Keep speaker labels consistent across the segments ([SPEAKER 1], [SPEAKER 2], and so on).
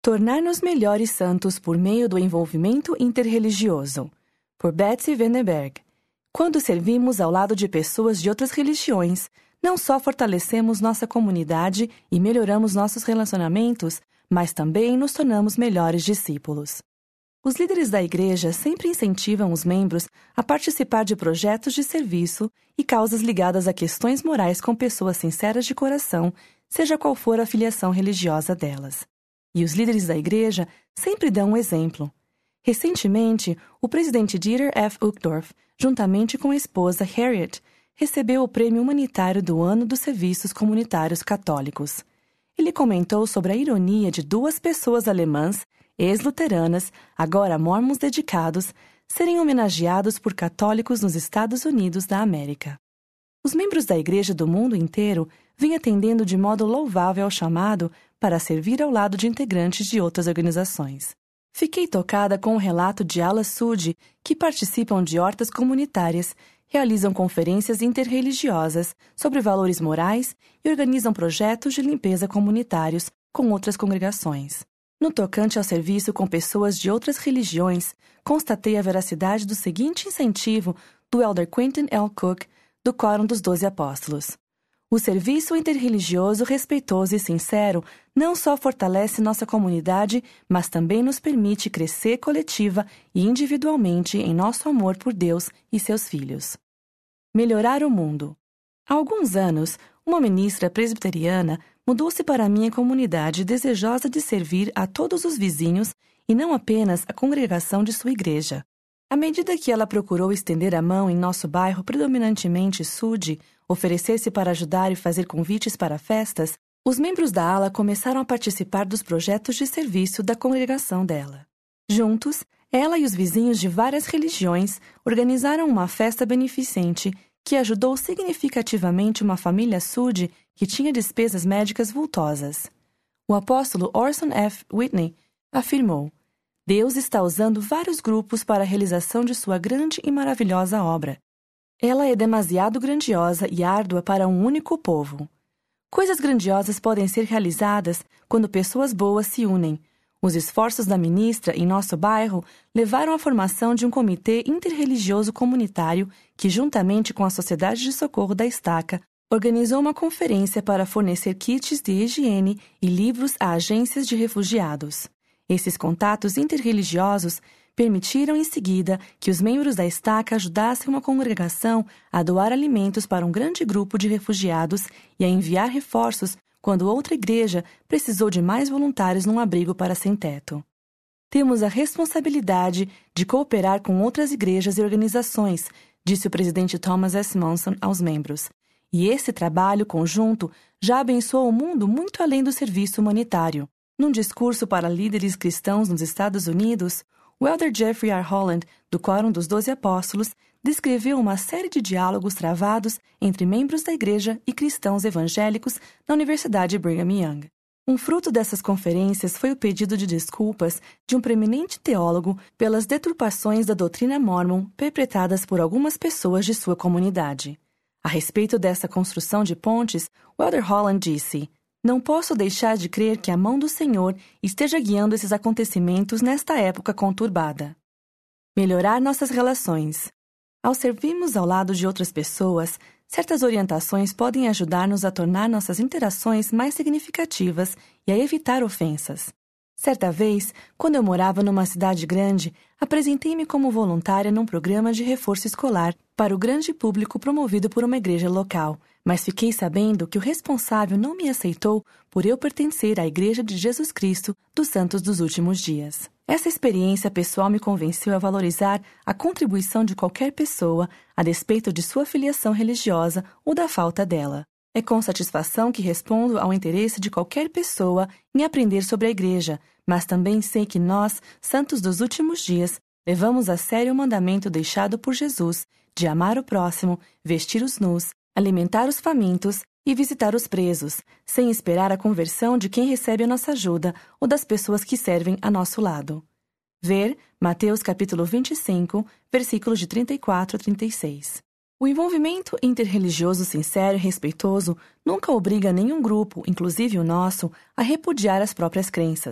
[SPEAKER 1] Tornar-nos melhores santos por meio do envolvimento interreligioso, por Betsy Vandenberg. Quando servimos ao lado de pessoas de outras religiões, não só fortalecemos nossa comunidade e melhoramos nossos relacionamentos, mas também nos tornamos melhores discípulos. Os líderes da igreja sempre incentivam os membros a participar de projetos de serviço e causas ligadas a questões morais com pessoas sinceras de coração, seja qual for a filiação religiosa delas. E os líderes da igreja sempre dão um exemplo. Recentemente, o presidente Dieter F. Uchtdorf, juntamente com a esposa Harriet, recebeu o Prêmio Humanitário do Ano dos Serviços Comunitários Católicos. Ele comentou sobre a ironia de duas pessoas alemãs, ex-luteranas, agora mórmons dedicados, serem homenageados por católicos nos Estados Unidos da América. Os membros da igreja do mundo inteiro vêm atendendo de modo louvável ao chamado para servir ao lado de integrantes de outras organizações. Fiquei tocada com o relato de alas Sud, que participam de hortas comunitárias, realizam conferências interreligiosas sobre valores morais e organizam projetos de limpeza comunitários com outras congregações. No tocante ao serviço com pessoas de outras religiões, constatei a veracidade do seguinte incentivo do Elder Quentin L. Cook, do Quórum dos 12 Apóstolos. O serviço interreligioso respeitoso e sincero não só fortalece nossa comunidade, mas também nos permite crescer coletiva e individualmente em nosso amor por Deus e seus filhos. Melhorar o mundo. Há alguns anos, uma ministra presbiteriana mudou-se para a minha comunidade desejosa de servir a todos os vizinhos e não apenas a congregação de sua igreja. À medida que ela procurou estender a mão em nosso bairro predominantemente Sud, oferecer-se para ajudar e fazer convites para festas, os membros da ala começaram a participar dos projetos de serviço da congregação dela. Juntos, ela e os vizinhos de várias religiões organizaram uma festa beneficente que ajudou significativamente uma família Sud que tinha despesas médicas vultosas. O apóstolo Orson F. Whitney afirmou: Deus está usando vários grupos para a realização de sua grande e maravilhosa obra. Ela é demasiado grandiosa e árdua para um único povo. Coisas grandiosas podem ser realizadas quando pessoas boas se unem. Os esforços da ministra em nosso bairro levaram à formação de um comitê interreligioso comunitário que, juntamente com a Sociedade de Socorro da Estaca, organizou uma conferência para fornecer kits de higiene e livros a agências de refugiados. Esses contatos interreligiosos permitiram em seguida que os membros da Estaca ajudassem uma congregação a doar alimentos para um grande grupo de refugiados e a enviar reforços quando outra igreja precisou de mais voluntários num abrigo para sem-teto. Temos a responsabilidade de cooperar com outras igrejas e organizações, disse o presidente Thomas S. Monson aos membros. E esse trabalho conjunto já abençoou o mundo muito além do serviço humanitário. Num discurso para líderes cristãos nos Estados Unidos, o Elder Jeffrey R. Holland, do Quórum dos 12 Apóstolos, descreveu uma série de diálogos travados entre membros da igreja e cristãos evangélicos na Universidade Brigham Young. Um fruto dessas conferências foi o pedido de desculpas de um preeminente teólogo pelas deturpações da doutrina mórmon perpetradas por algumas pessoas de sua comunidade. A respeito dessa construção de pontes, o Elder Holland disse: Não posso deixar de crer que a mão do Senhor esteja guiando esses acontecimentos nesta época conturbada. Melhorar nossas relações. Ao servirmos ao lado de outras pessoas, certas orientações podem ajudar-nos a tornar nossas interações mais significativas e a evitar ofensas. Certa vez, quando eu morava numa cidade grande, apresentei-me como voluntária num programa de reforço escolar para o grande público promovido por uma igreja local, mas fiquei sabendo que o responsável não me aceitou por eu pertencer à Igreja de Jesus Cristo dos Santos dos Últimos Dias. Essa experiência pessoal me convenceu a valorizar a contribuição de qualquer pessoa, a despeito de sua filiação religiosa ou da falta dela. É com satisfação que respondo ao interesse de qualquer pessoa em aprender sobre a Igreja, mas também sei que nós, santos dos últimos dias, levamos a sério o mandamento deixado por Jesus de amar o próximo, vestir os nus, alimentar os famintos e visitar os presos, sem esperar a conversão de quem recebe a nossa ajuda ou das pessoas que servem a nosso lado. Ver Mateus capítulo 25, versículos de 34 a 36. O envolvimento interreligioso sincero e respeitoso nunca obriga nenhum grupo, inclusive o nosso, a repudiar as próprias crenças.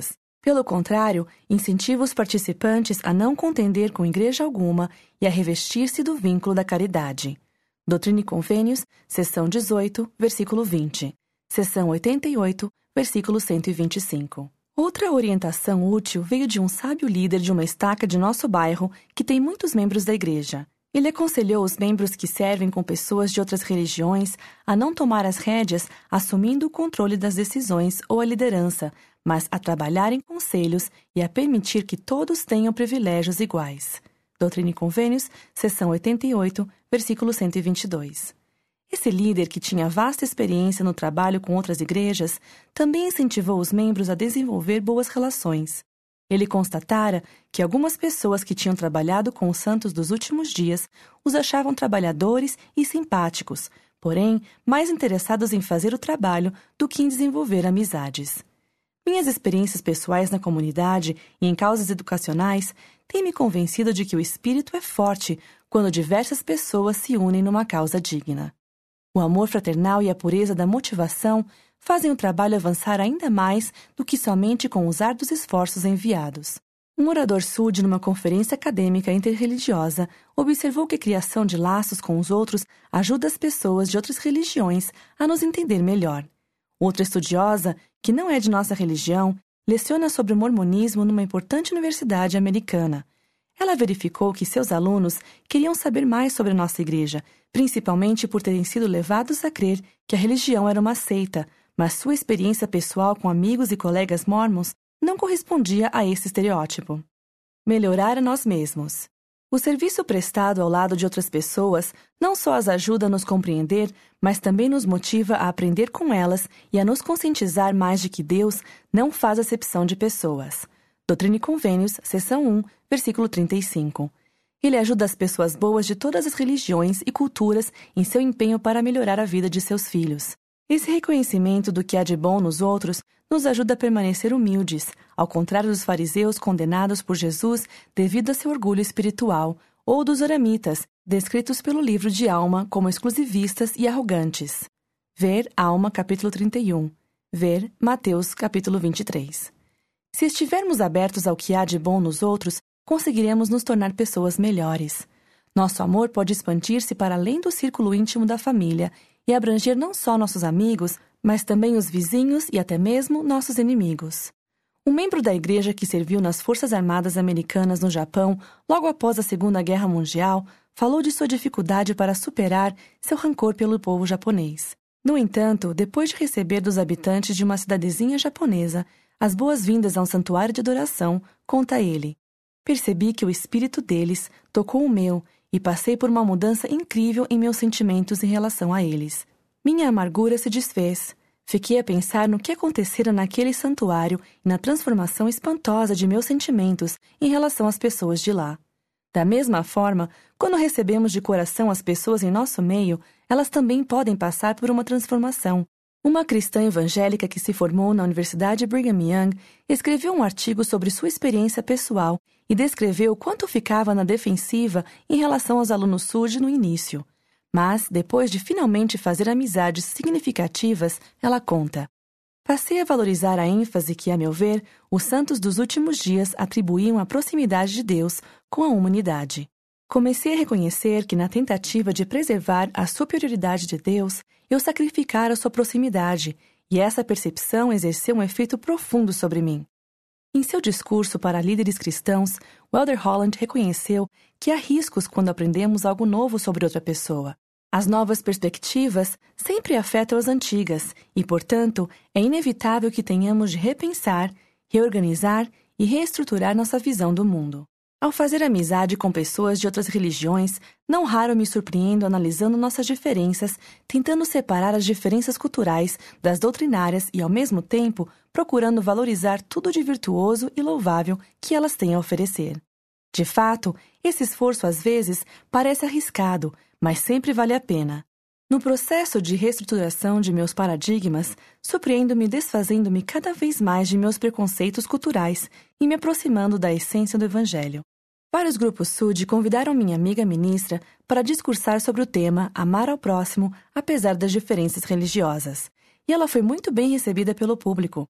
[SPEAKER 1] Pelo contrário, incentivo os participantes a não contender com igreja alguma e a revestir-se do vínculo da caridade. Doutrina e Convênios, seção 18, versículo 20. Seção 88, versículo 125. Outra orientação útil veio de um sábio líder de uma estaca de nosso bairro que tem muitos membros da igreja. Ele aconselhou os membros que servem com pessoas de outras religiões a não tomar as rédeas assumindo o controle das decisões ou a liderança, mas a trabalhar em conselhos e a permitir que todos tenham privilégios iguais. Doutrina e Convênios, seção 88, versículo 122. Esse líder, que tinha vasta experiência no trabalho com outras igrejas, também incentivou os membros a desenvolver boas relações. Ele constatara que algumas pessoas que tinham trabalhado com os santos dos últimos dias os achavam trabalhadores e simpáticos, porém mais interessados em fazer o trabalho do que em desenvolver amizades. Minhas experiências pessoais na comunidade e em causas educacionais têm me convencido de que o espírito é forte quando diversas pessoas se unem numa causa digna. O amor fraternal e a pureza da motivação fazem o trabalho avançar ainda mais do que somente com os árduos esforços enviados. Um orador sude numa conferência acadêmica interreligiosa observou que a criação de laços com os outros ajuda as pessoas de outras religiões a nos entender melhor. Outra estudiosa, que não é de nossa religião, leciona sobre o mormonismo numa importante universidade americana. Ela verificou que seus alunos queriam saber mais sobre a nossa igreja, principalmente por terem sido levados a crer que a religião era uma seita, mas sua experiência pessoal com amigos e colegas mormons não correspondia a esse estereótipo. Melhorar a nós mesmos. O serviço prestado ao lado de outras pessoas não só as ajuda a nos compreender, mas também nos motiva a aprender com elas e a nos conscientizar mais de que Deus não faz acepção de pessoas. Doutrina e Convênios, seção 1, versículo 35. Ele ajuda as pessoas boas de todas as religiões e culturas em seu empenho para melhorar a vida de seus filhos. Esse reconhecimento do que há de bom nos outros nos ajuda a permanecer humildes, ao contrário dos fariseus condenados por Jesus devido a seu orgulho espiritual, ou dos oramitas, descritos pelo livro de Alma como exclusivistas e arrogantes. Ver Alma, capítulo 31. Ver Mateus, capítulo 23. Se estivermos abertos ao que há de bom nos outros, conseguiremos nos tornar pessoas melhores. Nosso amor pode expandir-se para além do círculo íntimo da família e abranger não só nossos amigos, mas também os vizinhos e até mesmo nossos inimigos. Um membro da igreja que serviu nas Forças Armadas Americanas no Japão logo após a Segunda Guerra Mundial falou de sua dificuldade para superar seu rancor pelo povo japonês. No entanto, depois de receber dos habitantes de uma cidadezinha japonesa as boas-vindas a um santuário de adoração, conta ele: percebi que o espírito deles tocou o meu e passei por uma mudança incrível em meus sentimentos em relação a eles. Minha amargura se desfez. Fiquei a pensar no que acontecera naquele santuário e na transformação espantosa de meus sentimentos em relação às pessoas de lá. Da mesma forma, quando recebemos de coração as pessoas em nosso meio, elas também podem passar por uma transformação. Uma cristã evangélica que se formou na Universidade Brigham Young escreveu um artigo sobre sua experiência pessoal e descreveu quanto ficava na defensiva em relação aos alunos SUD no início. Mas, depois de finalmente fazer amizades significativas, ela conta: passei a valorizar a ênfase que, a meu ver, os santos dos últimos dias atribuíam à proximidade de Deus com a humanidade. Comecei a reconhecer que, na tentativa de preservar a superioridade de Deus, eu sacrificara sua proximidade, e essa percepção exerceu um efeito profundo sobre mim. Em seu discurso para líderes cristãos, o Elder Holland reconheceu que há riscos quando aprendemos algo novo sobre outra pessoa. As novas perspectivas sempre afetam as antigas e, portanto, é inevitável que tenhamos de repensar, reorganizar e reestruturar nossa visão do mundo. Ao fazer amizade com pessoas de outras religiões, não raro me surpreendo analisando nossas diferenças, tentando separar as diferenças culturais das doutrinárias e, ao mesmo tempo, procurando valorizar tudo de virtuoso e louvável que elas têm a oferecer. De fato, esse esforço às vezes parece arriscado, mas sempre vale a pena. No processo de reestruturação de meus paradigmas, surpreendo-me desfazendo-me cada vez mais de meus preconceitos culturais e me aproximando da essência do Evangelho. Vários grupos SUD convidaram minha amiga ministra para discursar sobre o tema Amar ao Próximo, apesar das diferenças religiosas. E ela foi muito bem recebida pelo público.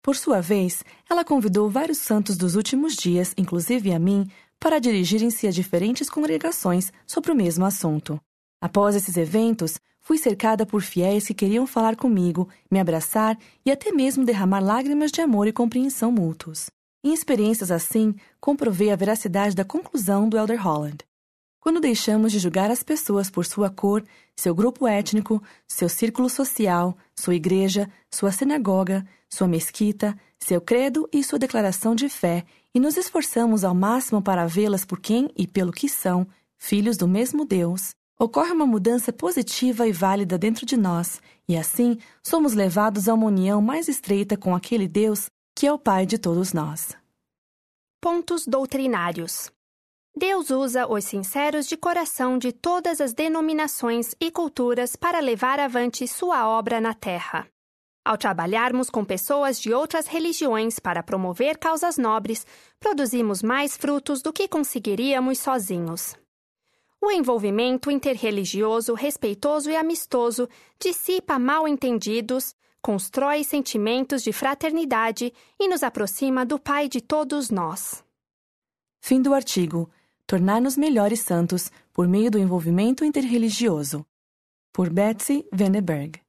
[SPEAKER 1] Por sua vez, ela convidou vários santos dos últimos dias, inclusive a mim, para dirigirem-se a diferentes congregações sobre o mesmo assunto. Após esses eventos, fui cercada por fiéis que queriam falar comigo, me abraçar e até mesmo derramar lágrimas de amor e compreensão mútuos. Em experiências assim, comprovei a veracidade da conclusão do Elder Holland. Quando deixamos de julgar as pessoas por sua cor, seu grupo étnico, seu círculo social, sua igreja, sua sinagoga, sua mesquita, seu credo e sua declaração de fé, e nos esforçamos ao máximo para vê-las por quem e pelo que são, filhos do mesmo Deus, ocorre uma mudança positiva e válida dentro de nós, e assim somos levados a uma união mais estreita com aquele Deus que é o Pai de todos nós.
[SPEAKER 2] Pontos doutrinários. Deus usa os sinceros de coração de todas as denominações e culturas para levar avante sua obra na Terra. Ao trabalharmos com pessoas de outras religiões para promover causas nobres, produzimos mais frutos do que conseguiríamos sozinhos. O envolvimento interreligioso, respeitoso e amistoso dissipa mal-entendidos, constrói sentimentos de fraternidade e nos aproxima do Pai de todos nós.
[SPEAKER 1] Fim do artigo. Tornar-nos melhores santos por meio do envolvimento interreligioso. Por Betsy Veneberg.